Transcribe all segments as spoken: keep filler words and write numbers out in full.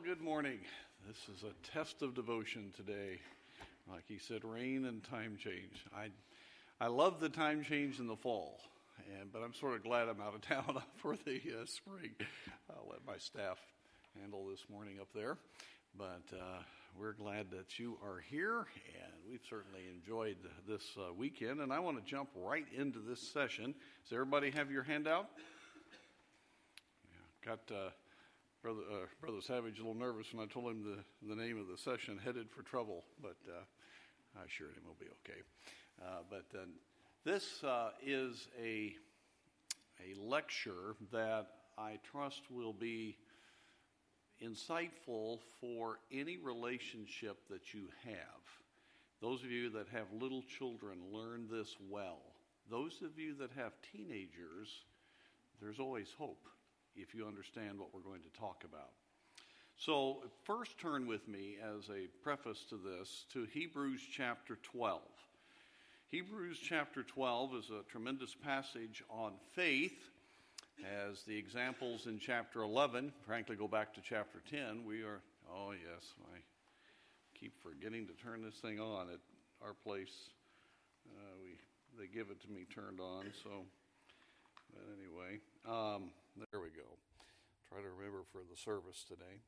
good morning. This is a test of devotion today. Like he said, rain and time change. I I love the time change in the fall, and but I'm sort of glad I'm out of town for the uh, spring. I'll let my staff handle this morning up there. But uh, we're glad that you are here, and we've certainly enjoyed this uh, weekend. And I want to jump right into this session. Does everybody have your handout? Yeah, got... Uh, Brother, uh, Brother Savage a little nervous when I told him the, the name of the session, Headed for Trouble, but uh, I assured him it'll be okay. Uh, but uh, this uh, is a, a lecture that I trust will be insightful for any relationship that you have. Those of you that have little children, learn this well. Those of you that have teenagers, there's always hope if you understand what we're going to talk about. So first turn with me as a preface to this to Hebrews chapter twelve. Hebrews chapter twelve is a tremendous passage on faith, as the examples in chapter eleven, frankly, go back to chapter ten. We are, oh yes, I keep forgetting to turn this thing on at our place. Uh, we they give it to me turned on, so, but anyway, um, there we go. Try to remember for the service today.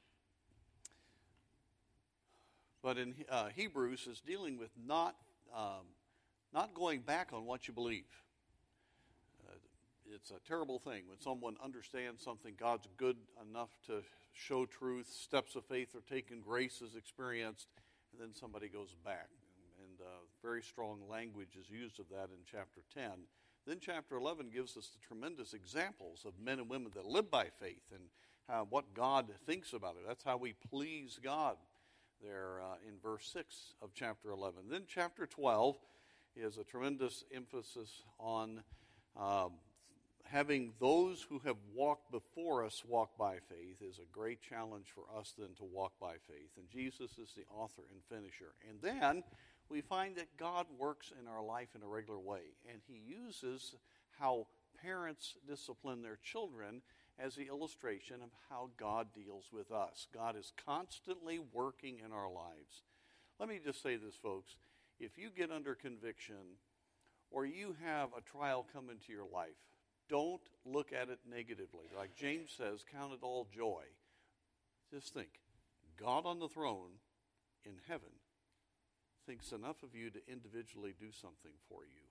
But in uh, Hebrews is dealing with not um, not going back on what you believe. Uh, it's a terrible thing when someone understands something, God's good enough to show truth, steps of faith are taken, grace is experienced, and then somebody goes back. And, and uh, very strong language is used of that in chapter ten. Then chapter eleven gives us the tremendous examples of men and women that live by faith and uh, what God thinks about it. That's how we please God there uh, in verse six of chapter eleven. Then chapter twelve is a tremendous emphasis on um, having those who have walked before us walk by faith is a great challenge for us then to walk by faith. And Jesus is the author and finisher. And then we find that God works in our life in a regular way, and he uses how parents discipline their children as the illustration of how God deals with us. God is constantly working in our lives. Let me just say this, folks. If you get under conviction or you have a trial come into your life, don't look at it negatively. Like James says, count it all joy. Just think, God on the throne in heaven thinks enough of you to individually do something for you.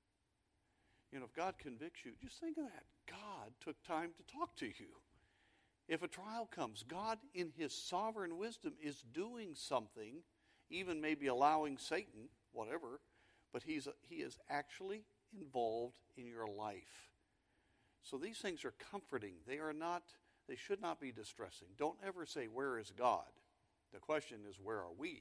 You know, if God convicts you, just think of that. God took time to talk to you. If a trial comes, God in his sovereign wisdom is doing something, even maybe allowing Satan, whatever, but he's he is actually involved in your life. So these things are comforting. They are not, they should not be distressing. Don't ever say, where is God? The question is, where are we?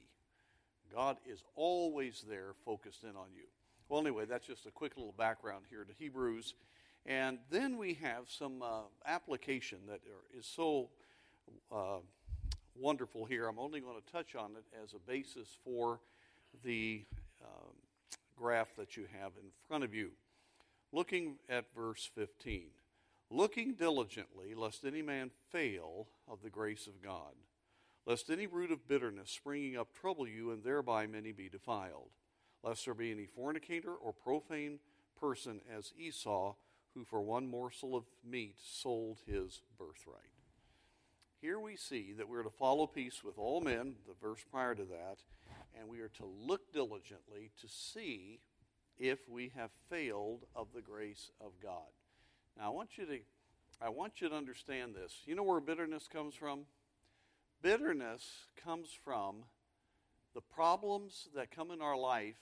God is always there, focused in on you. Well, anyway, that's just a quick little background here to Hebrews. And then we have some uh, application that are, is so uh, wonderful here. I'm only going to touch on it as a basis for the um, graph that you have in front of you. Looking at verse fifteen. Looking diligently, lest any man fail of the grace of God, lest any root of bitterness springing up trouble you, and thereby many be defiled. Lest there be any fornicator or profane person as Esau, who for one morsel of meat sold his birthright. Here we see that we're to follow peace with all men, the verse prior to that, and we are to look diligently to see if we have failed of the grace of God. Now I want you to I want you to understand this. You know where bitterness comes from? Bitterness comes from the problems that come in our life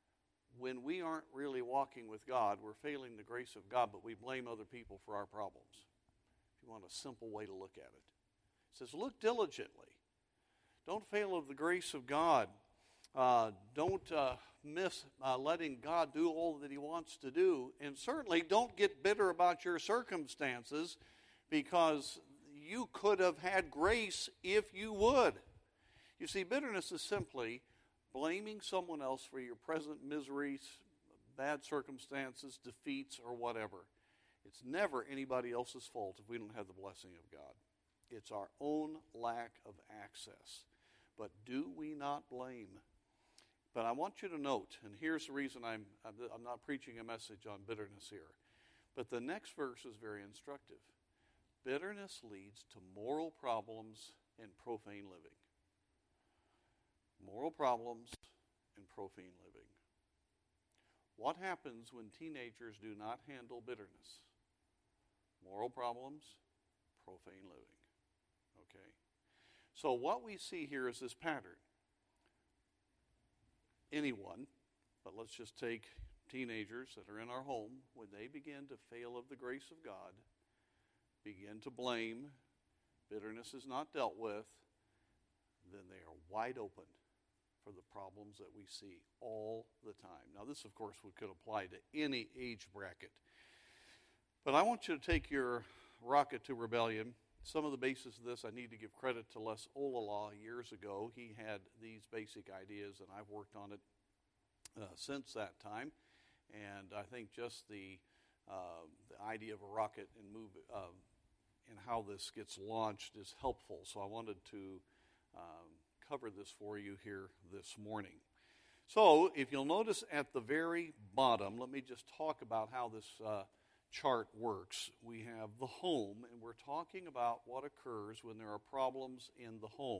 when we aren't really walking with God. We're failing the grace of God, but we blame other people for our problems. If you want a simple way to look at it. It says, look diligently. Don't fail of the grace of God. Uh, don't uh, miss uh, letting God do all that he wants to do. And certainly don't get bitter about your circumstances, because you could have had grace if you would. You see, bitterness is simply blaming someone else for your present miseries, bad circumstances, defeats, or whatever. It's never anybody else's fault if we don't have the blessing of God. It's our own lack of access. But do we not blame? But I want you to note, and here's the reason I'm, I'm not preaching a message on bitterness here, but the next verse is very instructive. Bitterness leads to moral problems and profane living. Moral problems and profane living. What happens when teenagers do not handle bitterness? Moral problems, profane living. Okay? So what we see here is this pattern. Anyone, but let's just take teenagers that are in our home, when they begin to fail of the grace of God, begin to blame, bitterness is not dealt with, then they are wide open for the problems that we see all the time. Now this, of course, would, could apply to any age bracket. But I want you to take your rocket to rebellion. Some of the basis of this, I need to give credit to Les Olalaw years ago. He had these basic ideas, and I've worked on it uh, since that time. And I think just the uh, the idea of a rocket and move uh, and how this gets launched is helpful. So I wanted to um, cover this for you here this morning. So if you'll notice at the very bottom, let me just talk about how this uh, chart works. We have the home, and we're talking about what occurs when there are problems in the home.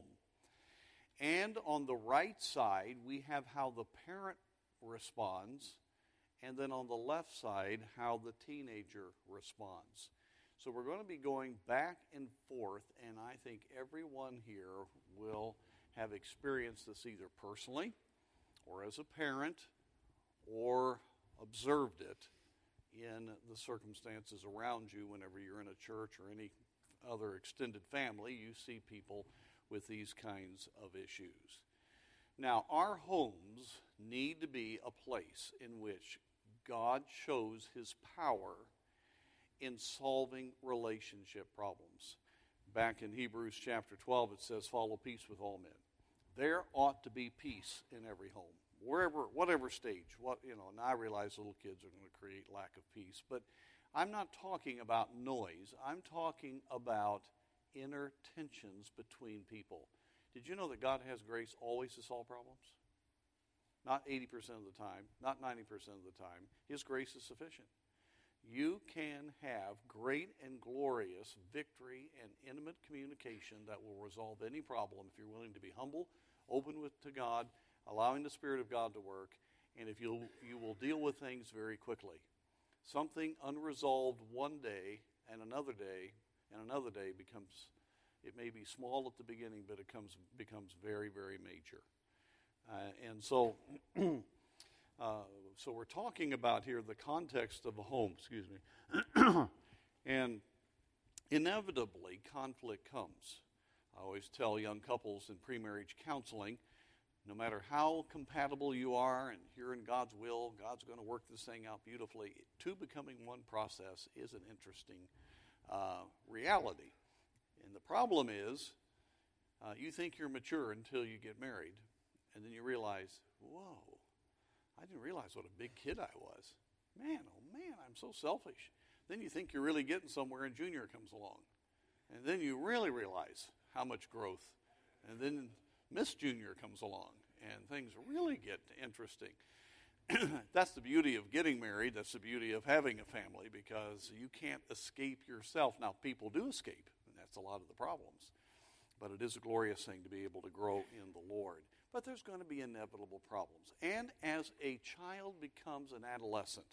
And on the right side, we have how the parent responds, and then on the left side, how the teenager responds. So we're going to be going back and forth, and I think everyone here will have experienced this either personally or as a parent or observed it in the circumstances around you. Whenever you're in a church or any other extended family, you see people with these kinds of issues. Now, our homes need to be a place in which God shows his power in solving relationship problems. Back in Hebrews chapter twelve, it says, follow peace with all men. There ought to be peace in every home. Wherever, whatever stage, what you know, and I realize little kids are going to create lack of peace, but I'm not talking about noise. I'm talking about inner tensions between people. Did you know that God has grace always to solve problems? Not eighty percent of the time, not ninety percent of the time. His grace is sufficient. You can have great and glorious victory and intimate communication that will resolve any problem if you're willing to be humble, open with, to God, allowing the Spirit of God to work, and if you'll, you will deal with things very quickly. Something unresolved one day and another day and another day becomes, it may be small at the beginning, but it comes, becomes very, very major. Uh, and so, uh, so we're talking about here the context of a home, excuse me. And inevitably, conflict comes. I always tell young couples in pre-marriage counseling, no matter how compatible you are and you're in God's will, God's going to work this thing out beautifully, two becoming one process is an interesting uh, reality. And the problem is, uh, you think you're mature until you get married, and then you realize, whoa, I didn't realize what a big kid I was. Man, oh man, I'm so selfish. Then you think you're really getting somewhere, and Junior comes along. And then you really realize how much growth. And then Miss Junior comes along, and things really get interesting. That's the beauty of getting married. That's the beauty of having a family, because you can't escape yourself. Now, people do escape, and that's a lot of the problems. But it is a glorious thing to be able to grow in the Lord. But there's going to be inevitable problems. And as a child becomes an adolescent,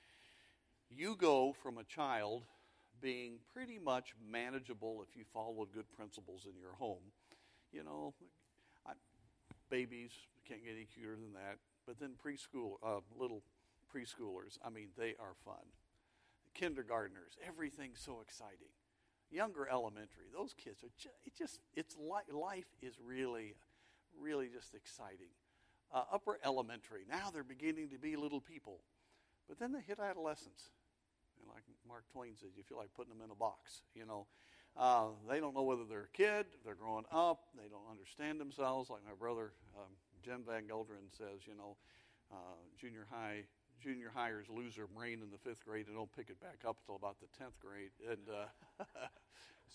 you go from a child being pretty much manageable if you follow good principles in your home. You know, I, babies can't get any cuter than that. But then preschool, uh, little preschoolers, I mean, they are fun. Kindergartners, everything's so exciting. Younger elementary, those kids are just, it just, it's li- life is really, really just exciting. Uh, upper elementary, now they're beginning to be little people. But then they hit adolescence. And like Mark Twain says, you feel like putting them in a box, you know. Uh, they don't know whether they're a kid, they're growing up, they don't understand themselves. Like my brother, um, Jen Van Gelderen says, you know, uh, junior high, junior hires lose their brain in the fifth grade and don't pick it back up until about the tenth grade. And uh,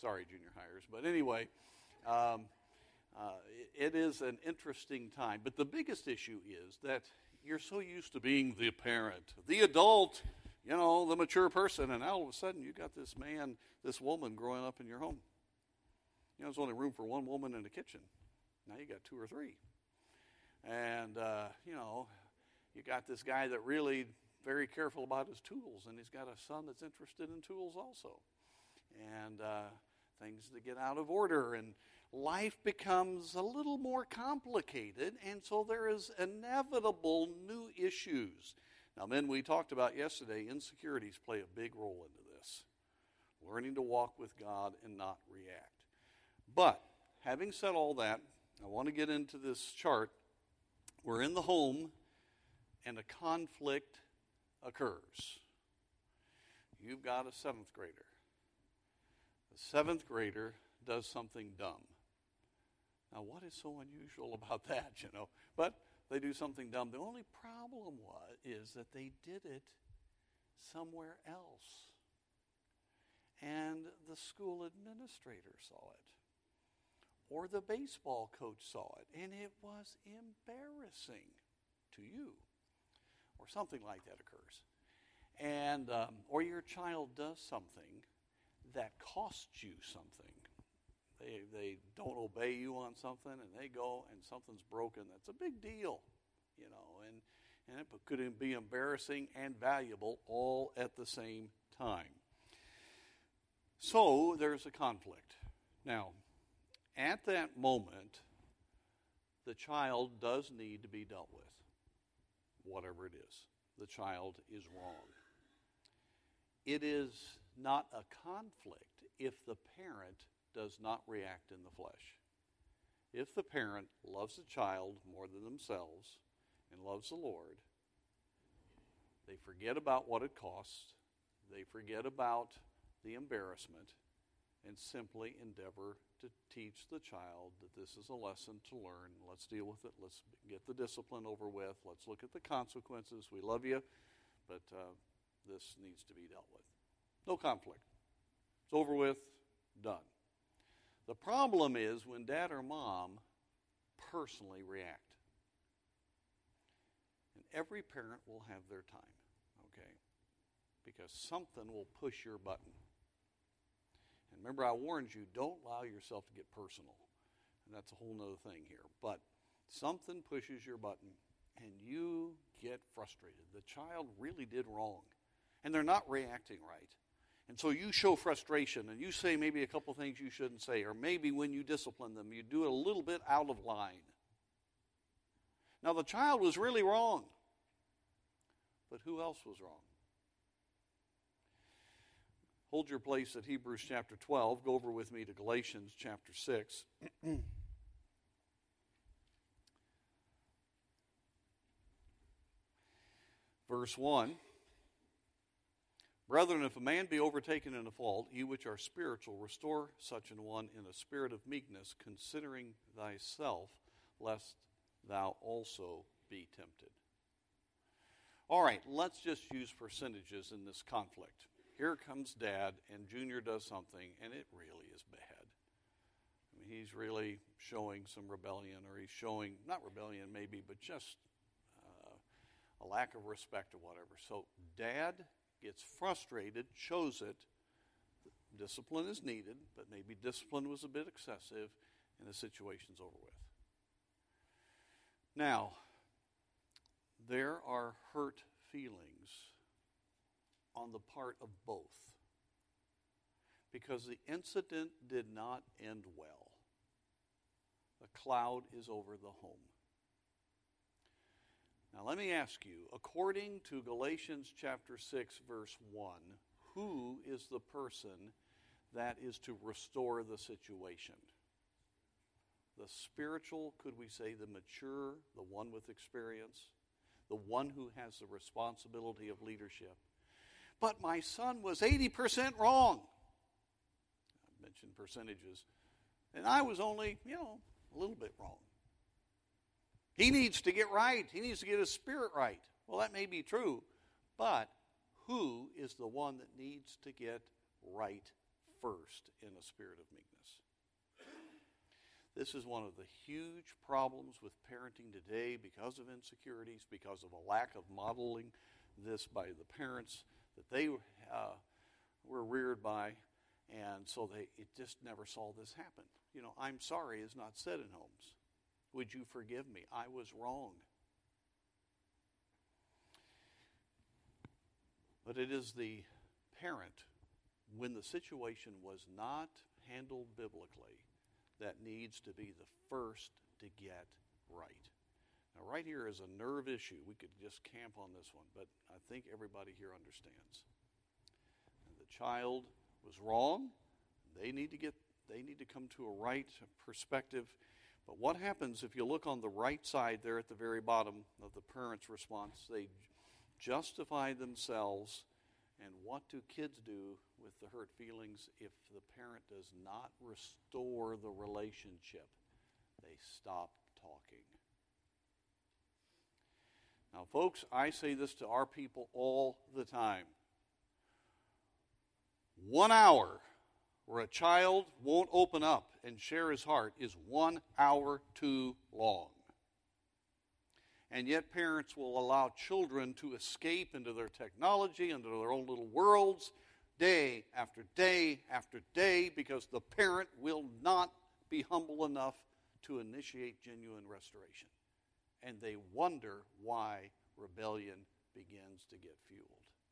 Sorry, junior hires. But anyway, um, uh, it, it is an interesting time. But the biggest issue is that you're so used to being the parent, the adult, you know, the mature person, and all of a sudden you got this man, this woman growing up in your home. You know, there's only room for one woman in the kitchen. Now you got two or three. And, uh, you know, you got this guy that really very careful about his tools, and he's got a son that's interested in tools also. And uh, things that get out of order, and life becomes a little more complicated, and so there is inevitable new issues. Now, men, we talked about yesterday, insecurities play a big role into this. Learning to walk with God and not react. But, having said all that, I want to get into this chart. We're in the home, and a conflict occurs. You've got a seventh grader. The seventh grader does something dumb. Now, what is so unusual about that, you know? But they do something dumb. The only problem was, is that they did it somewhere else. And the school administrator saw it. Or the baseball coach saw it. And it was embarrassing to you. Or something like that occurs. And, um, or your child does something that costs you something. They they don't obey you on something, and they go and something's broken. That's a big deal, you know, and, and it could be embarrassing and valuable all at the same time. So there's a conflict. Now, at that moment, the child does need to be dealt with, whatever it is. The child is wrong. It is not a conflict if the parent does not react in the flesh. If the parent loves the child more than themselves and loves the Lord, they forget about what it costs, they forget about the embarrassment, and simply endeavor to teach the child that this is a lesson to learn. Let's deal with it. Let's get the discipline over with. Let's look at the consequences. We love you, but uh, this needs to be dealt with. No conflict. It's over with, done. The problem is when dad or mom personally react. And every parent will have their time, okay? Because something will push your button. And remember, I warned you, don't allow yourself to get personal. And that's a whole other thing here. But something pushes your button, and you get frustrated. The child really did wrong, and they're not reacting right. And so you show frustration, and you say maybe a couple things you shouldn't say, or maybe when you discipline them, you do it a little bit out of line. Now, the child was really wrong, but who else was wrong? Hold your place at Hebrews chapter twelve. Go over with me to Galatians chapter six. Verse one. Brethren, if a man be overtaken in a fault, ye which are spiritual, restore such an one in a spirit of meekness, considering thyself, lest thou also be tempted. All right, let's just use percentages in this conflict. Here comes Dad, and Junior does something, and it really is bad. I mean, he's really showing some rebellion, or he's showing, not rebellion maybe, but just uh, a lack of respect or whatever. So Dad gets frustrated, shows it. Discipline is needed, but maybe discipline was a bit excessive, and the situation's over with. Now, there are hurt feelings on the part of both, because the incident did not end well. A cloud is over the home. Now let me ask you, according to Galatians chapter six, verse one, who is the person that is to restore the situation? The spiritual, could we say the mature, the one with experience, the one who has the responsibility of leadership. But my son was eighty percent wrong. I mentioned percentages. And I was only, you know, a little bit wrong. He needs to get right. He needs to get his spirit right. Well, that may be true, but who is the one that needs to get right first in a spirit of meekness. This is one of the huge problems with parenting today because of insecurities, because of a lack of modeling this by the parents that they uh, were reared by, and so they it just never saw this happen. You know, I'm sorry is not said in homes. Would you forgive me? I was wrong. But it is the parent, when the situation was not handled biblically, that needs to be the first to get right. Now, right here is a nerve issue. We could just camp on this one, but I think everybody here understands. The child was wrong. They need to get. They need to come to a right perspective. But what happens if you look on the right side there at the very bottom of the parent's response? They justify themselves. And what do kids do with the hurt feelings if the parent does not restore the relationship? They stop talking. Now, folks, I say this to our people all the time. One hour where a child won't open up and share his heart is one hour too long. And yet parents will allow children to escape into their technology, into their own little worlds, day after day after day, because the parent will not be humble enough to initiate genuine restoration. And they wonder why rebellion begins to get fueled.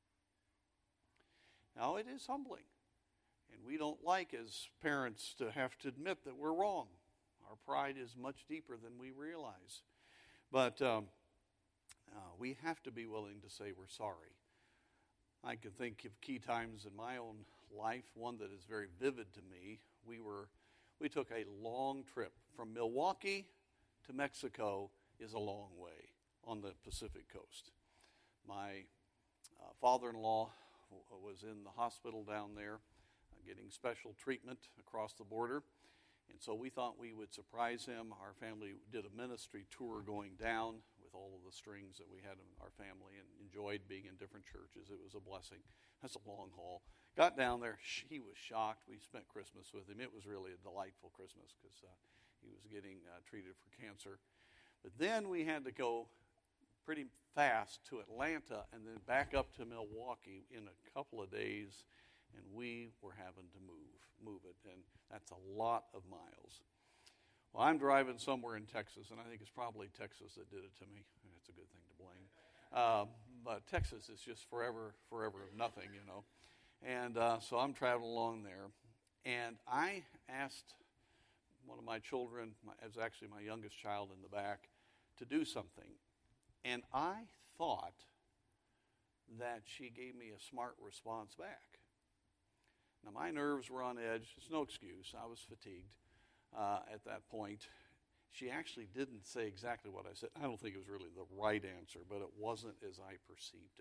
Now, it is humbling. And we don't like, as parents, to have to admit that we're wrong. Our pride is much deeper than we realize. But um, uh, we have to be willing to say we're sorry. I can think of key times in my own life. One that is very vivid to me. We were, we took a long trip from Milwaukee to Mexico. Is a long way on the Pacific coast. My uh, father-in-law w- was in the hospital down there, uh, getting special treatment across the border. And so we thought we would surprise him. Our family did a ministry tour going down with all of the strings that we had in our family and enjoyed being in different churches. It was a blessing. That's a long haul. Got down there. He was shocked. We spent Christmas with him. It was really a delightful Christmas because uh, he was getting uh, treated for cancer. But then we had to go pretty fast to Atlanta and then back up to Milwaukee in a couple of days, and we were having to move, move it, and that's a lot of miles. Well, I'm driving somewhere in Texas, and I think it's probably Texas that did it to me. That's a good thing to blame. Um, but Texas is just forever, forever of nothing, you know. And uh, so I'm traveling along there, and I asked one of my children, my, it was actually my youngest child in the back, to do something. And I thought that she gave me a smart response back. Now, my nerves were on edge. It's no excuse. I was fatigued uh, at that point. She actually didn't say exactly what I said. I don't think it was really the right answer, but it wasn't as I perceived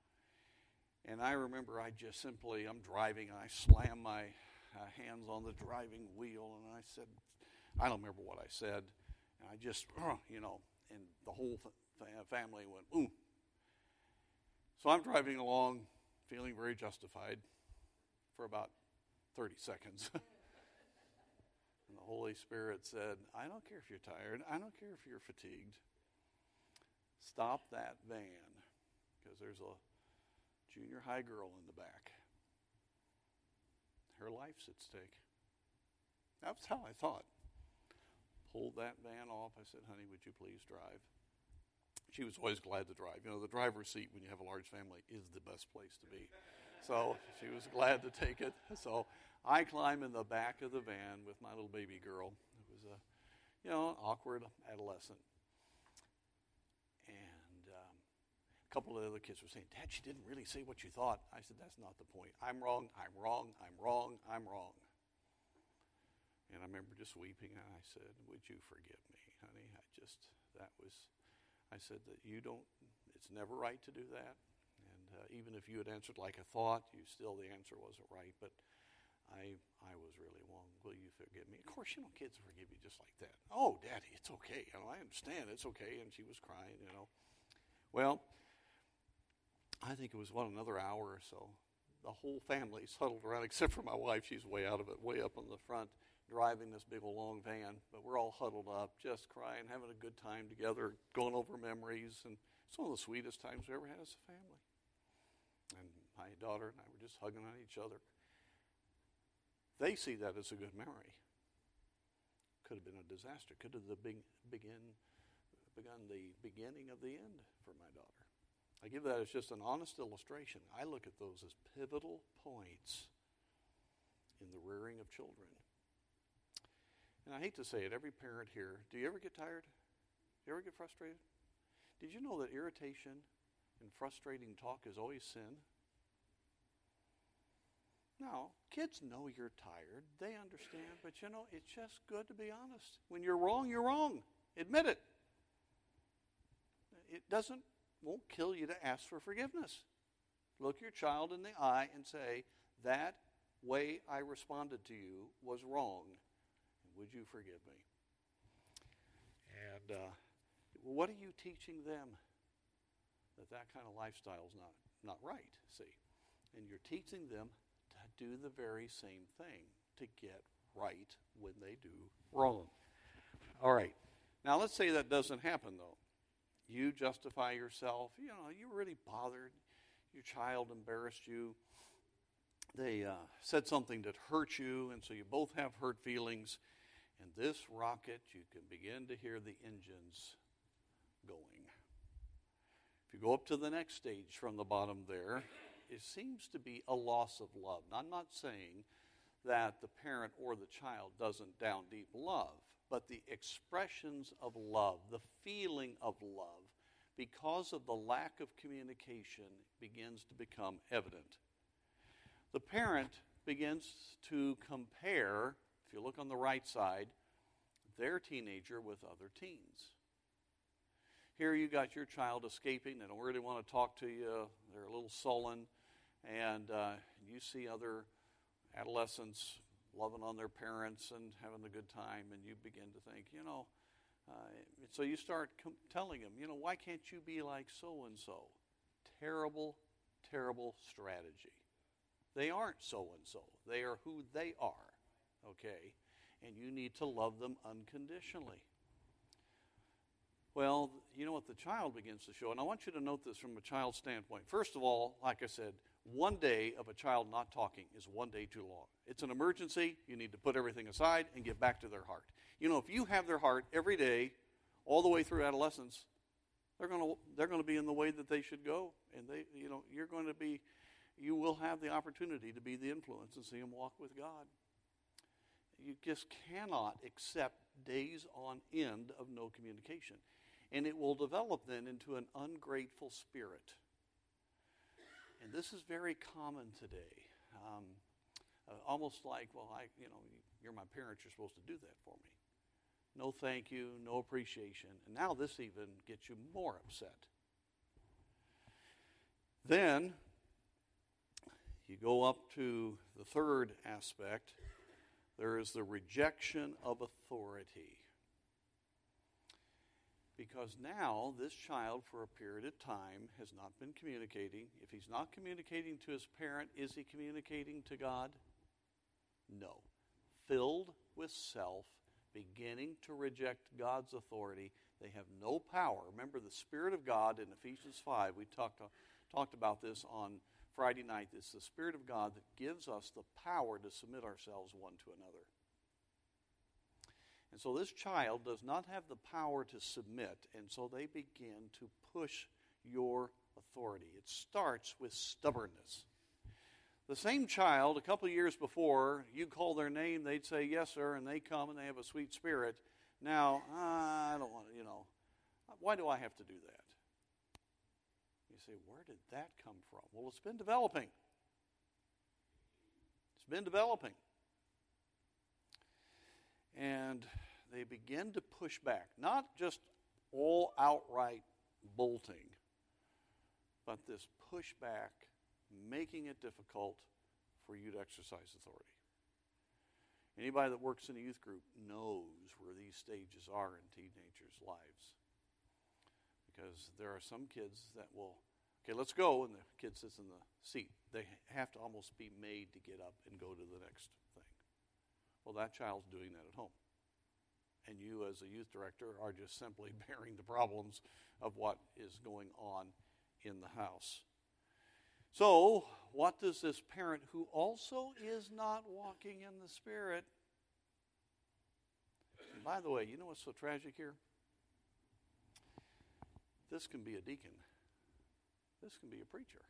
it. And I remember I just simply, I'm driving, and I slammed my uh, hands on the driving wheel, and I said, I don't remember what I said. And I just, uh, you know, and the whole f- family went, ooh. So I'm driving along, feeling very justified for about thirty seconds. And the Holy Spirit said, I don't care if you're tired. I don't care if you're fatigued. Stop that van, because there's a junior high girl in the back. Her life's at stake. That's how I thought. Pulled that van off. I said, honey, would you please drive? She was always glad to drive. You know, the driver's seat when you have a large family is the best place to be. So she was glad to take it. So I climb in the back of the van with my little baby girl. It was a, you know, awkward adolescent. And um, a couple of the other kids were saying, Dad, she didn't really say what you thought. I said, that's not the point. I'm wrong, I'm wrong, I'm wrong, I'm wrong. And I remember just weeping, and I said, would you forgive me, honey? I just, that was, I said that you don't, it's never right to do that. And uh, even if you had answered like a thought, you still, the answer wasn't right. But I I was really wrong. Will you forgive me? Of course, you know, kids forgive you just like that. Oh, Daddy, it's okay. You know, I understand. It's okay. And she was crying, you know. Well, I think it was, what, another hour or so. the whole family's huddled around, except for my wife. She's way out of it, way up on the front, driving this big old long van. But we're all huddled up, just crying, having a good time together, going over memories. And it's one of the sweetest times we ever had as a family. And my daughter and I were just hugging on each other. They see that as a good memory. Could have been a disaster. Could have the big, begin, begun the beginning of the end for my daughter. I give that as just an honest illustration. I look at those as pivotal points in the rearing of children. And I hate to say it, every parent here, do you ever get tired? Do you ever get frustrated? Did you know that irritation and frustrating talk is always sin? No, kids know you're tired. They understand. But, you know, it's just good to be honest. When you're wrong, you're wrong. Admit it. It doesn't, won't kill you to ask for forgiveness. Look your child in the eye and say, that way I responded to you was wrong. Would you forgive me? And uh, what are you teaching them? That that kind of lifestyle is not, not right, see. And you're teaching them to do the very same thing, to get right when they do wrong. All right. Now, let's say that doesn't happen, though. You justify yourself. You know, you were really bothered. Your child embarrassed you. They uh, said something that hurt you, and so you both have hurt feelings. And this rocket, you can begin to hear the engines going. If you go up to the next stage from the bottom there, it seems to be a loss of love. Now, I'm not saying that the parent or the child doesn't down deep love, but the expressions of love, the feeling of love, because of the lack of communication, begins to become evident. The parent begins to compare, if you look on the right side, their teenager with other teens. Here you got your child escaping. They don't really want to talk to you. They're a little sullen. And uh, you see other adolescents loving on their parents and having a good time. And you begin to think, you know, uh, so you start com- telling them, you know, why can't you be like so-and-so? Terrible, terrible strategy. They aren't so-and-so. They are who they are. Okay, and you need to love them unconditionally. Well, you know what the child begins to show, and I want you to note this from a child's standpoint. First of all, like I said, one day of a child not talking is one day too long. It's an emergency. You need to put everything aside and get back to their heart. You know, if you have their heart every day, all the way through adolescence, they're going to they're going to be in the way that they should go, and they, you know, you're going to be, you will have the opportunity to be the influence and see them walk with God. You just cannot accept days on end of no communication. And it will develop then into an ungrateful spirit. And this is very common today. Um, uh, almost like, well, I, you know, you're my parents, you're supposed to do that for me. No thank you, no appreciation. And now this even gets you more upset. Then you go up to the third aspect. There is the rejection of authority. Because now this child, for a period of time, has not been communicating. If he's not communicating to his parent, is he communicating to God? No. Filled with self, beginning to reject God's authority, they have no power. Remember, the Spirit of God in Ephesians five, we talked, talked about this on Friday night. It's the Spirit of God that gives us the power to submit ourselves one to another. And so this child does not have the power to submit, and so they begin to push your authority. It starts with stubbornness. The same child, a couple of years before, you call their name, they'd say, yes, sir, and they come and they have a sweet spirit. Now, uh, I don't want to, you know, why do I have to do that? You say, where did that come from? Well, it's been developing. It's been developing. And they begin to push back. Not just all outright bolting, but this pushback, making it difficult for you to exercise authority. Anybody that works in a youth group knows where these stages are in teenagers' lives. Because there are some kids that will Okay, let's go. And the kid sits in the seat. They have to almost be made to get up and go to the next thing. Well, that child's doing that at home. And you as a youth director are just simply bearing the problems of what is going on in the house. So, what does this parent who also is not walking in the Spirit? And by the way, you know what's so tragic here? This can be a deacon. This can be a preacher.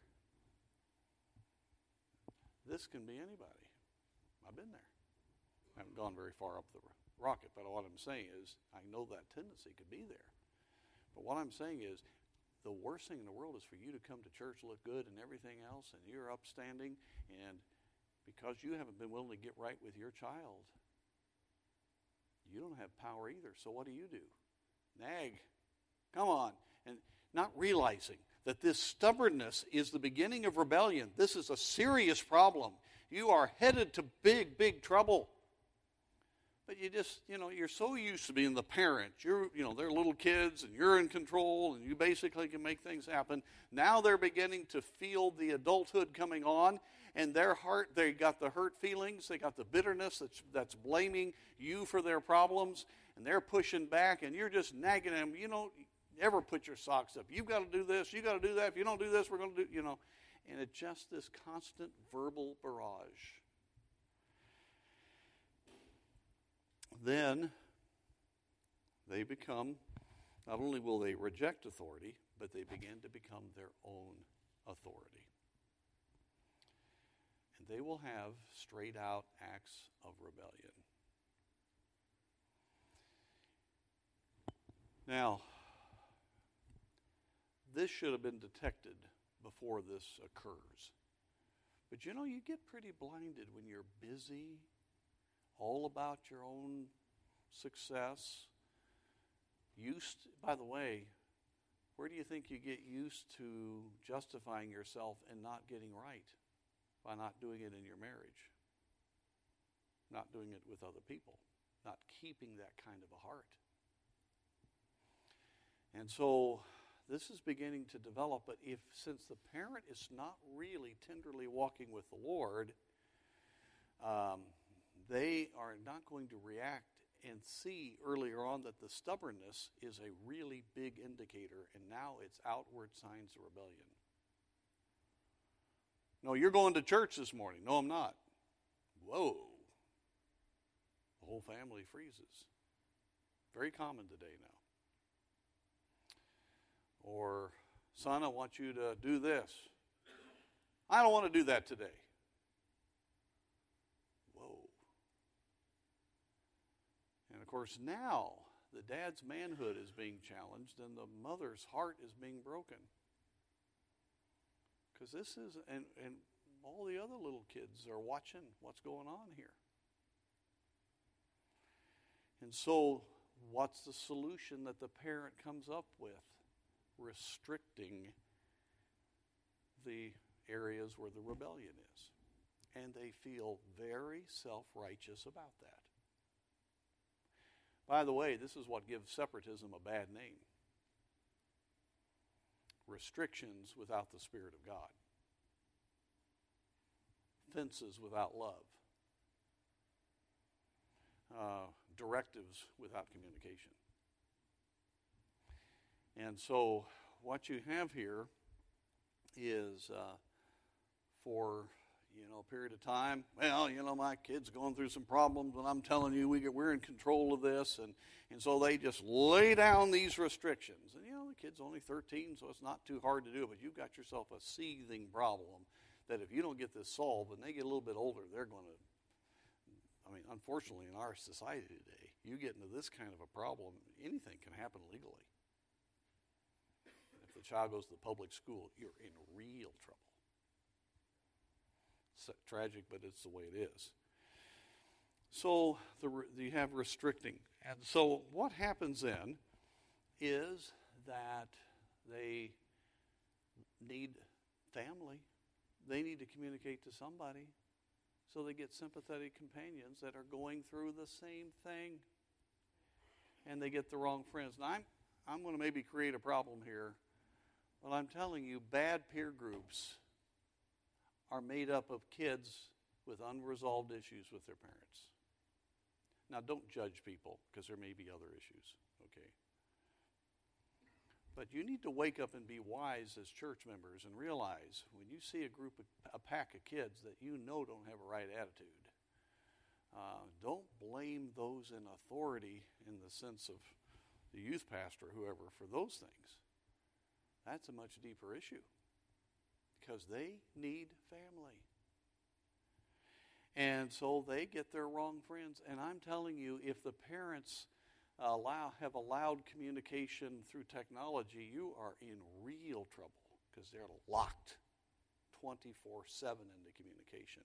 This can be anybody. I've been there. I haven't gone very far up the rocket, but what I'm saying is I know that tendency could be there. But what I'm saying is the worst thing in the world is for you to come to church, look good and everything else, and you're upstanding, and because you haven't been willing to get right with your child, you don't have power either. So what do you do? Nag. Come on. And not realizing that this stubbornness is the beginning of rebellion. This is a serious problem. You are headed to big, big trouble. But you just, you know, you're so used to being the parent. You're, you know, they're little kids and you're in control and you basically can make things happen. Now they're beginning to feel the adulthood coming on, and their heart, they got the hurt feelings, they got the bitterness that's, that's blaming you for their problems, and they're pushing back, and you're just nagging them. You know, ever put your socks up. You've got to do this, you got to do that. If you don't do this, we're going to do, you know. And it's just this constant verbal barrage. Then they become, not only will they reject authority, but they begin to become their own authority. And they will have straight out acts of rebellion. Now, this should have been detected before this occurs. But you know, you get pretty blinded when you're busy, all about your own success. Used, by the way, where do you think you get used to justifying yourself and not getting right? By not doing it in your marriage. Not doing it with other people. Not keeping that kind of a heart. And so this is beginning to develop, but if since the parent is not really tenderly walking with the Lord, um, they are not going to react and see earlier on that the stubbornness is a really big indicator, and now it's outward signs of rebellion. No, you're going to church this morning. No, I'm not. Whoa. The whole family freezes. Very common today now. Or, son, I want you to do this. I don't want to do that today. Whoa. And of course now, the dad's manhood is being challenged and the mother's heart is being broken. Because this is, and, and all the other little kids are watching what's going on here. And so, what's the solution that the parent comes up with? Restricting the areas where the rebellion is. And they feel very self-righteous about that. By the way, this is what gives separatism a bad name. Restrictions without the Spirit of God. Fences without love. Uh, directives without communication. And so what you have here is uh, for, you know, a period of time, well, you know, my kid's going through some problems, and I'm telling you, we get, we're in control of this. And, and so they just lay down these restrictions. And, you know, the kid's only thirteen, so it's not too hard to do, but you've got yourself a seething problem that if you don't get this solved, when they get a little bit older, they're going to, I mean, unfortunately, in our society today, you get into this kind of a problem, anything can happen legally. If the child goes to the public school, you're in real trouble. It's tragic, but it's the way it is. So the, you have restricting. And so what happens then is that they need family. They need to communicate to somebody. So they get sympathetic companions that are going through the same thing. And they get the wrong friends. Now, I'm, I'm going to maybe create a problem here. Well, I'm telling you, bad peer groups are made up of kids with unresolved issues with their parents. Now, don't judge people, because there may be other issues, okay? But you need to wake up and be wise as church members and realize when you see a group, of, a pack of kids that you know don't have a right attitude, uh, don't blame those in authority in the sense of the youth pastor or whoever for those things. That's a much deeper issue because they need family. And so they get their wrong friends. And I'm telling you, if the parents allow have allowed communication through technology, you are in real trouble because they're locked twenty-four seven into communication.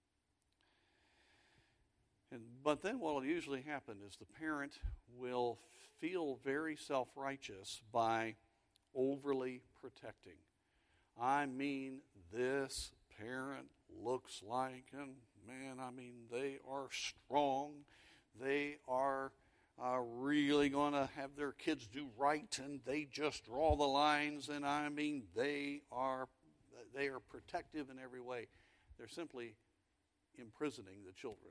And, but then what will usually happen is the parent will feel very self-righteous by overly protecting. I mean, this parent looks like, and man, I mean, they are strong. They are uh, really going to have their kids do right, and they just draw the lines, and I mean, they are they are protective in every way. They're simply imprisoning the children.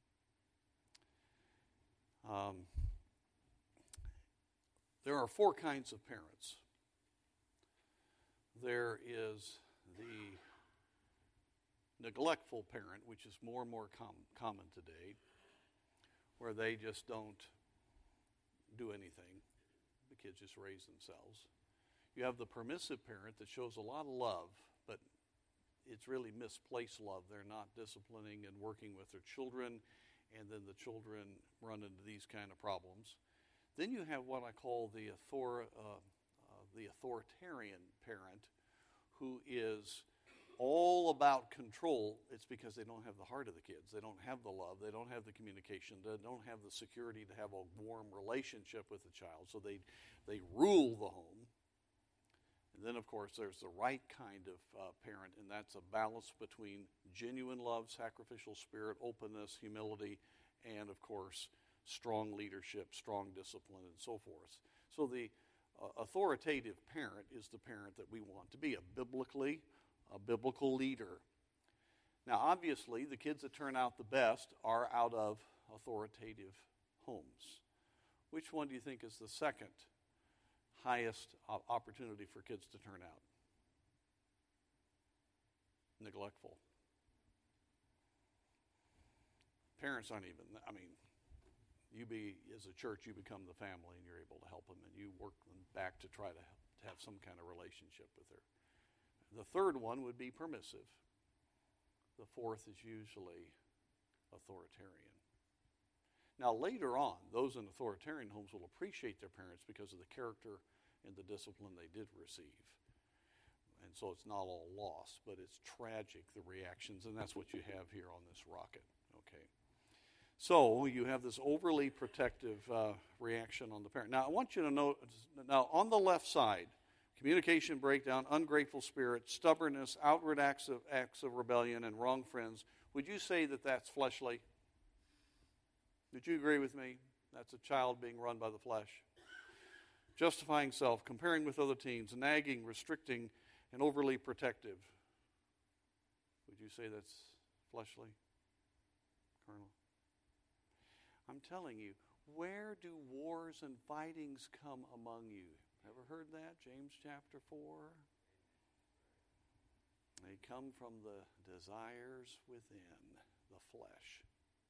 Um, there are four kinds of parents. There is the neglectful parent, which is more and more com- common today, where they just don't do anything. The kids just raise themselves. You have the permissive parent that shows a lot of love, but it's really misplaced love. They're not disciplining and working with their children, and then the children run into these kind of problems. Then you have what I call the author, uh, uh, the authoritarian parent, who is all about control. It's because they don't have the heart of the kids. They don't have the love. They don't have the communication. They don't have the security to have a warm relationship with the child. So they they rule the home. And then, of course, there's the right kind of uh, parent, and that's a balance between genuine love, sacrificial spirit, openness, humility, and, of course, strong leadership, strong discipline, and so forth. So the uh, authoritative parent is the parent that we want to be, a biblically, a biblical leader. Now, obviously, the kids that turn out the best are out of authoritative homes. Which one do you think is the second highest opportunity for kids to turn out? Neglectful. Parents aren't even, I mean, you be, as a church, you become the family and you're able to help them and you work them back to try to, to have some kind of relationship with her. The third one would be permissive. The fourth is usually authoritarian. Now, later on, those in authoritarian homes will appreciate their parents because of the character and the discipline they did receive. And so it's not all lost, but it's tragic, the reactions, and that's what you have here on this rocket. Okay. So you have this overly protective uh, reaction on the parent. Now, I want you to note, now on the left side, communication breakdown, ungrateful spirit, stubbornness, outward acts of, acts of rebellion, and wrong friends. Would you say that that's fleshly? Would you agree with me? That's a child being run by the flesh. Justifying self, comparing with other teens, nagging, restricting, and overly protective. Would you say that's fleshly, Colonel? I'm telling you, where do wars and fightings come among you? Ever heard that? James chapter four. They come from the desires within the flesh.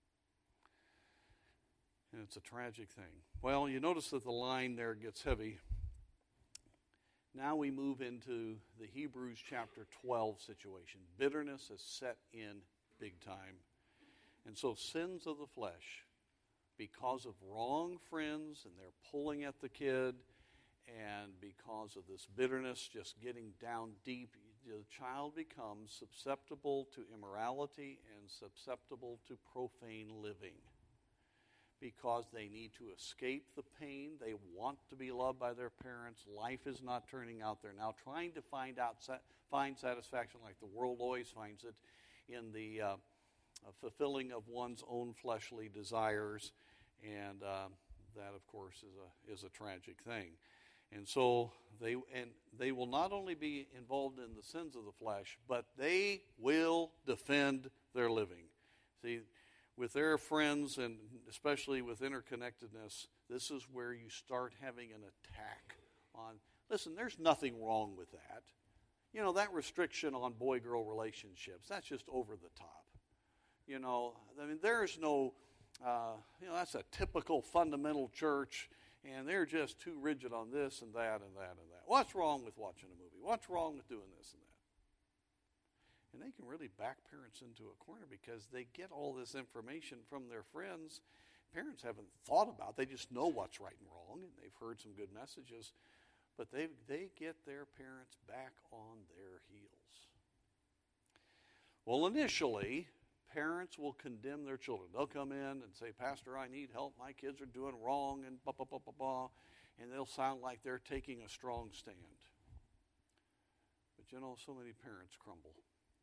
And it's a tragic thing. Well, you notice that the line there gets heavy. Now we move into the Hebrews chapter twelve situation. Bitterness is set in big time. And so sins of the flesh, because of wrong friends, and they're pulling at the kid, and because of this bitterness just getting down deep, the child becomes susceptible to immorality and susceptible to profane living. Because they need to escape the pain. They want to be loved by their parents. Life is not turning out. They're now trying to find out, find satisfaction like the world always finds it in the uh, fulfilling of one's own fleshly desires. And uh, that, of course, is a, is a tragic thing. And so they and they will not only be involved in the sins of the flesh, but they will defend their living. See, with their friends and especially with interconnectedness, this is where you start having an attack on. Listen, there's nothing wrong with that. You know, that restriction on boy-girl relationships, that's just over the top. You know, I mean, there's no, uh, you know, that's a typical fundamental church, and they're just too rigid on this and that and that and that. What's wrong with watching a movie? What's wrong with doing this and that? And they can really back parents into a corner because they get all this information from their friends. Parents haven't thought about it. They just know what's right and wrong, and they've heard some good messages. But they they get their parents back on their heels. Well, initially, parents will condemn their children. They'll come in and say, Pastor, I need help. My kids are doing wrong, and blah, blah, blah, blah, blah. And they'll sound like they're taking a strong stand. But you know, so many parents crumble.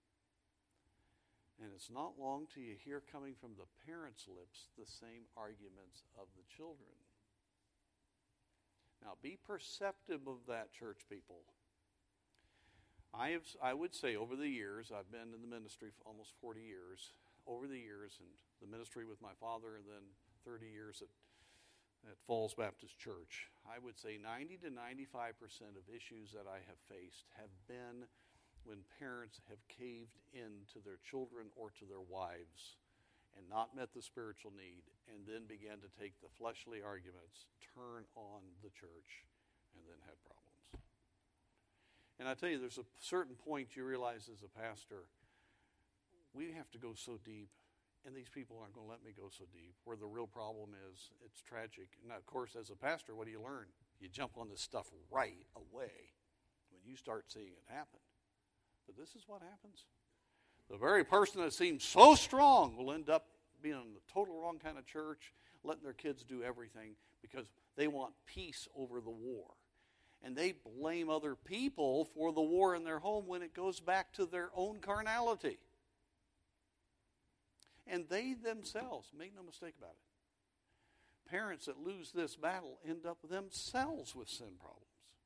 And it's not long till you hear coming from the parents' lips the same arguments of the children. Now, be perceptive of that, church people. I have, I would say over the years, I've been in the ministry for almost forty years, over the years, and the ministry with my father, and then thirty years at, at Falls Baptist Church, I would say ninety to ninety-five percent of issues that I have faced have been when parents have caved in to their children or to their wives and not met the spiritual need, and then began to take the fleshly arguments, turn on the church, and then had problems. And I tell you, there's a certain point you realize as a pastor, we have to go so deep, and these people aren't going to let me go so deep, where the real problem is, it's tragic. And of course, as a pastor, what do you learn? You jump on this stuff right away when you start seeing it happen. But this is what happens. The very person that seems so strong will end up being in the total wrong kind of church, letting their kids do everything because they want peace over the war. And they blame other people for the war in their home when it goes back to their own carnality. And they themselves, make no mistake about it, parents that lose this battle end up themselves with sin problems.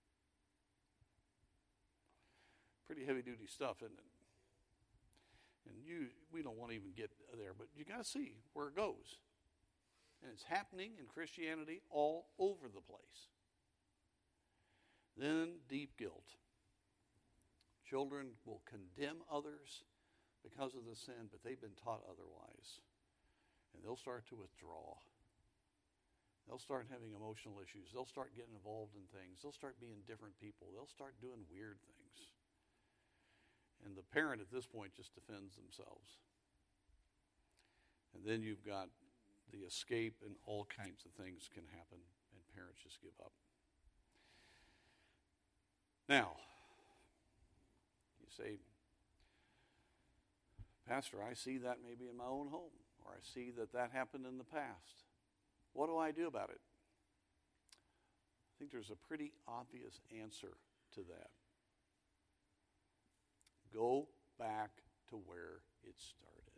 Pretty heavy-duty stuff, isn't it? And you, we don't want to even get there, but you got to see where it goes. And it's happening in Christianity all over the place. Then deep guilt. Children will condemn others because of the sin, but they've been taught otherwise. And they'll start to withdraw. They'll start having emotional issues. They'll start getting involved in things. They'll start being different people. They'll start doing weird things. And the parent at this point just defends themselves. And then you've got the escape, and all kinds of things can happen, and parents just give up. Now, you say, Pastor, I see that maybe in my own home, or I see that that happened in the past. What do I do about it? I think there's a pretty obvious answer to that. Go back to where it started.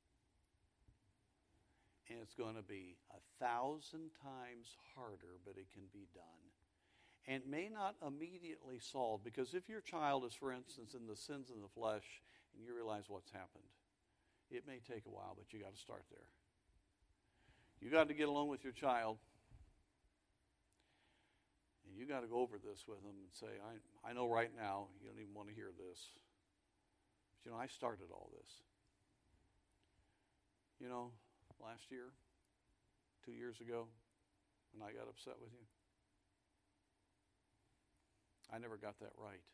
And it's going to be a thousand times harder, but it can be done. And it may not immediately solve, because if your child is, for instance, in the sins of the flesh, and you realize what's happened, it may take a while, but you got to start there. You got to get along with your child, and you got to go over this with them and say, I, I know right now you don't even want to hear this. You know, I started all this. You know, last year, two years ago, when I got upset with you, I never got that right.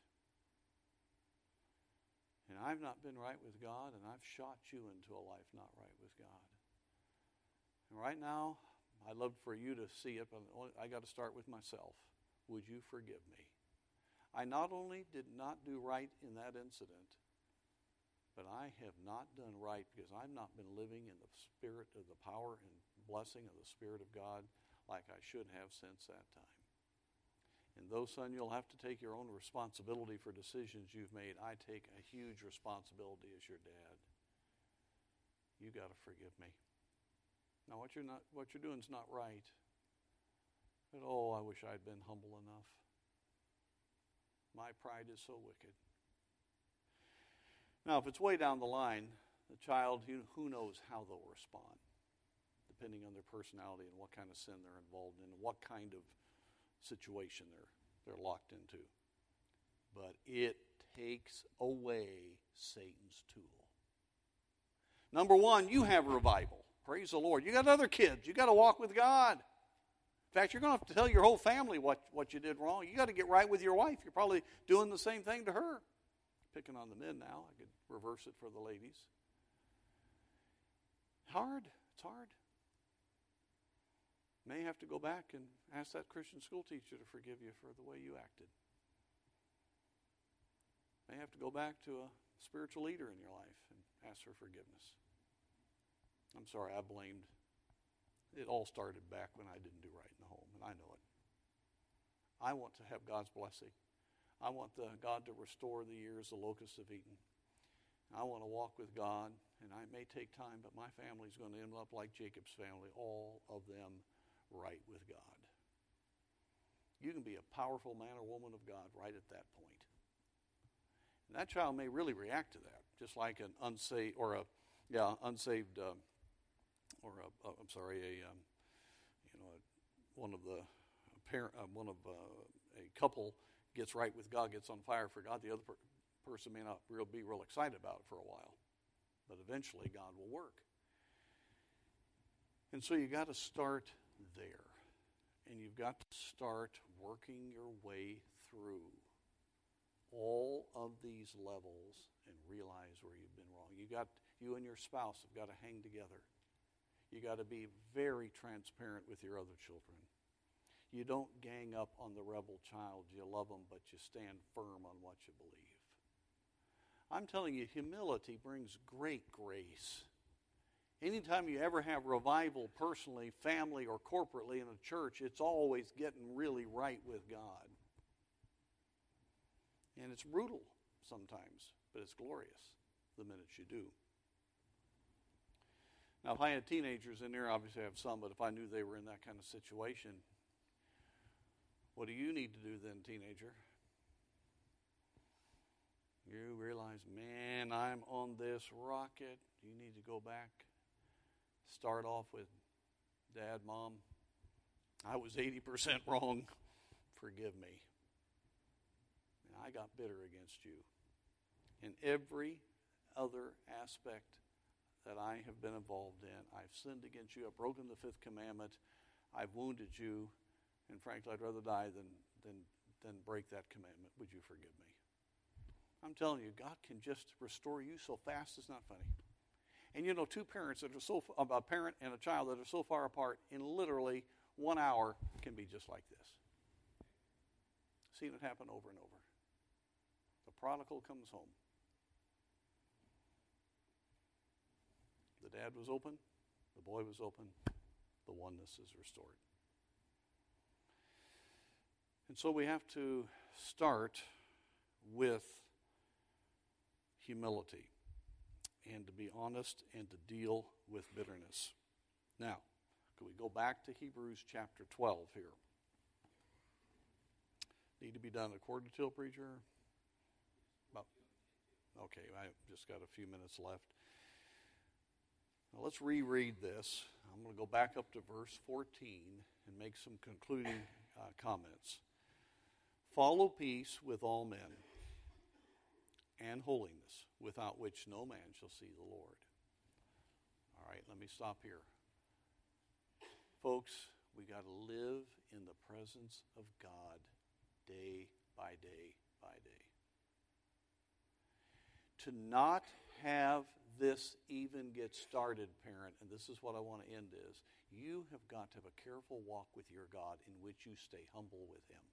And I've not been right with God, and I've shot you into a life not right with God. And right now, I'd love for you to see it, but I got to start with myself. Would you forgive me? I not only did not do right in that incident, but I have not done right because I've not been living in the spirit of the power and blessing of the Spirit of God like I should have since that time. And though, son, you'll have to take your own responsibility for decisions you've made, I take a huge responsibility as your dad. You got to forgive me. Now, what you're not, what you're doing is not right. But, oh, I wish I'd been humble enough. My pride is so wicked. Now, if it's way down the line, the child, who knows how they'll respond, depending on their personality and what kind of sin they're involved in and what kind of situation they're, they're locked into. But it takes away Satan's tool. Number one, you have revival. Praise the Lord. You got other kids. You got to walk with God. In fact, you're going to have to tell your whole family what, what you did wrong. You got to get right with your wife. You're probably doing the same thing to her. Picking on the men now. I could reverse it for the ladies. Hard. It's hard. May have to go back and ask that Christian school teacher to forgive you for the way you acted. May have to go back to a spiritual leader in your life and ask for forgiveness. I'm sorry, I blamed. It all started back when I didn't do right in the home, and I know it. I want to have God's blessing. I want the, God to restore the years the locusts have eaten. I want to walk with God, and it may take time, but my family is going to end up like Jacob's family, all of them right with God. You can be a powerful man or woman of God right at that point. And that child may really react to that, just like an unsaved, or a, yeah, unsaved, um, or a, uh, I'm sorry, a, um, you know, a, one of the parent, uh, one of uh, a couple gets right with God, gets on fire for God. The other per- person may not real, be real excited about it for a while, but eventually God will work. And so you got to start there, and you've got to start working your way through all of these levels and realize where you've been wrong. You got you and your spouse have got to hang together. You got to be very transparent with your other children. You don't gang up on the rebel child. You love them, but you stand firm on what you believe. I'm telling you, humility brings great grace. Anytime you ever have revival personally, family, or corporately in a church, it's always getting really right with God. And it's brutal sometimes, but it's glorious the minute you do. Now, if I had teenagers in there, obviously I have some, but if I knew they were in that kind of situation, what do you need to do then, teenager? You realize, man, I'm on this rocket. You need to go back. Start off with, Dad, Mom, I was eighty percent wrong. Forgive me. And I got bitter against you. In every other aspect that I have been involved in, I've sinned against you. I've broken the fifth commandment. I've wounded you. And frankly, I'd rather die than, than, than break that commandment. Would you forgive me? I'm telling you, God can just restore you so fast it's not funny. And you know, two parents that are so, a parent and a child that are so far apart in literally one hour can be just like this. Seen it happen over and over. The prodigal comes home. The dad was open. The boy was open. The oneness is restored. And so we have to start with humility and to be honest and to deal with bitterness. Now, can we go back to Hebrews chapter twelve here? Need to be done according to preacher? About, okay, I just got a few minutes left. Now let's reread this. I'm going to go back up to verse fourteen and make some concluding uh, comments. Follow peace with all men and holiness, without which no man shall see the Lord. All right, let me stop here. Folks, we got to live in the presence of God day by day by day. To not have this even get started, parent, and this is what I want to end is, you have got to have a careful walk with your God in which you stay humble with Him.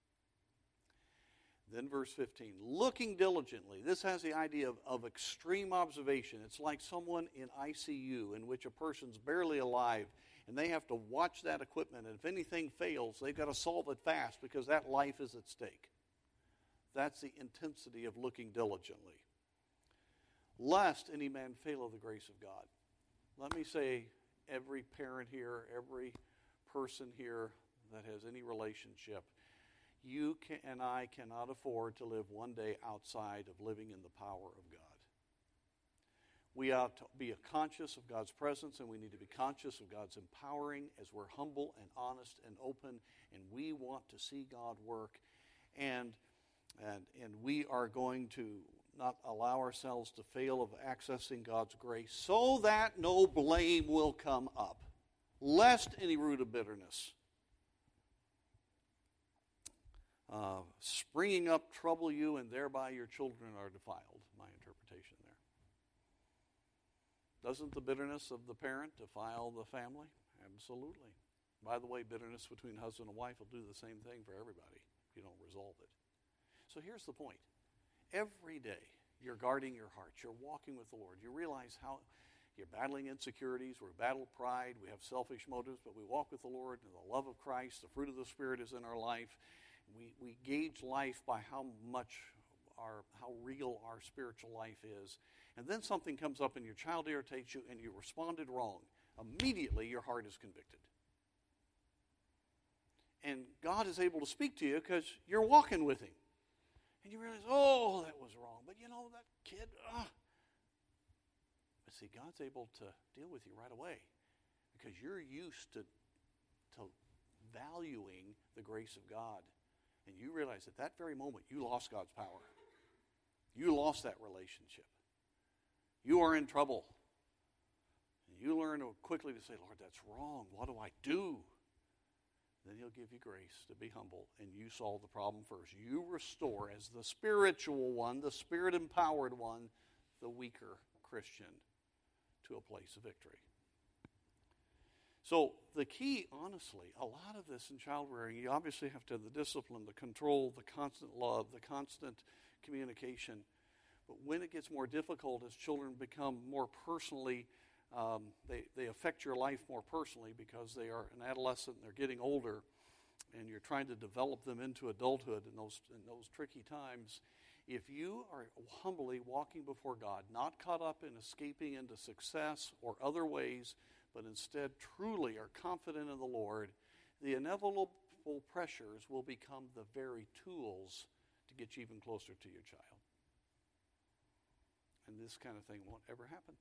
Then verse fifteen, looking diligently. This has the idea of, of extreme observation. It's like someone in I C U in which a person's barely alive and they have to watch that equipment, and if anything fails, they've got to solve it fast because that life is at stake. That's the intensity of looking diligently. Lest any man fail of the grace of God. Let me say, every parent here, every person here that has any relationship, You can, and I cannot afford to live one day outside of living in the power of God. We ought to be conscious of God's presence, and we need to be conscious of God's empowering as we're humble and honest and open, and we want to see God work. And, and, and we are going to not allow ourselves to fail of accessing God's grace so that no blame will come up, lest any root of bitterness uh, springing up trouble you, and thereby your children are defiled. My interpretation there. Doesn't the bitterness of the parent defile the family? Absolutely. By the way, bitterness between husband and wife will do the same thing for everybody if you don't resolve it. So here's the point. Every day, you're guarding your heart. You're walking with the Lord. You realize how you're battling insecurities. We battle pride. We have selfish motives, but we walk with the Lord and the love of Christ. The fruit of the Spirit is in our life. We, we gauge life by how much our, how real our spiritual life is. And then something comes up and your child irritates you and you responded wrong. Immediately your heart is convicted. And God is able to speak to you because you're walking with Him. And you realize, oh, that was wrong. But you know, that kid, ah. But see, God's able to deal with you right away because you're used to, to valuing the grace of God. And you realize at that very moment, you lost God's power. You lost that relationship. You are in trouble. And you learn quickly to say, Lord, that's wrong. What do I do? Then He'll give you grace to be humble, and you solve the problem first. You restore, as the spiritual one, the Spirit-empowered one, the weaker Christian to a place of victory. So the key, honestly, a lot of this in child rearing, you obviously have to have the discipline, the control, the constant love, the constant communication. But when it gets more difficult, as children become more personally, um, they, they affect your life more personally because they are an adolescent and they're getting older, and you're trying to develop them into adulthood in those, in those tricky times. If you are humbly walking before God, not caught up in escaping into success or other ways, but instead truly are confident in the Lord, the inevitable pressures will become the very tools to get you even closer to your child. And this kind of thing won't ever happen.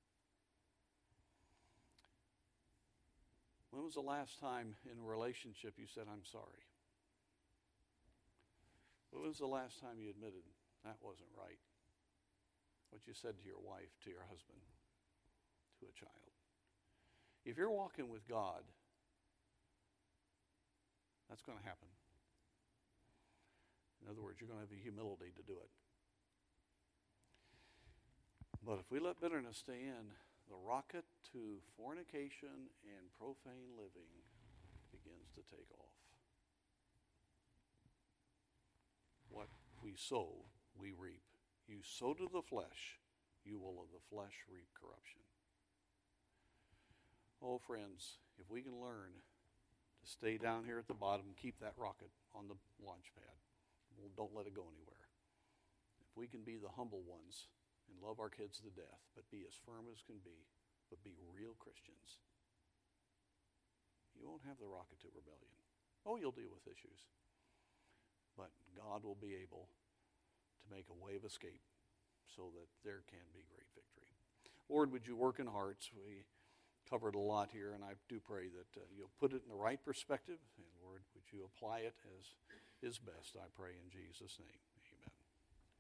When was the last time in a relationship you said, I'm sorry? When was the last time you admitted that wasn't right? What you said to your wife, to your husband, to a child. If you're walking with God, that's going to happen. In other words, you're going to have the humility to do it. But if we let bitterness stay in, the rocket to fornication and profane living begins to take off. What we sow, we reap. You sow to the flesh, you will of the flesh reap corruption. Oh, friends, if we can learn to stay down here at the bottom, keep that rocket on the launch pad. Well, don't let it go anywhere. If we can be the humble ones and love our kids to death, but be as firm as can be, but be real Christians, you won't have the rocket to rebellion. Oh, you'll deal with issues. But God will be able to make a way of escape so that there can be great victory. Lord, would you work in hearts? We covered a lot here, and I do pray that uh, you'll put it in the right perspective. And Lord, would you apply it as is best, I pray in Jesus' name.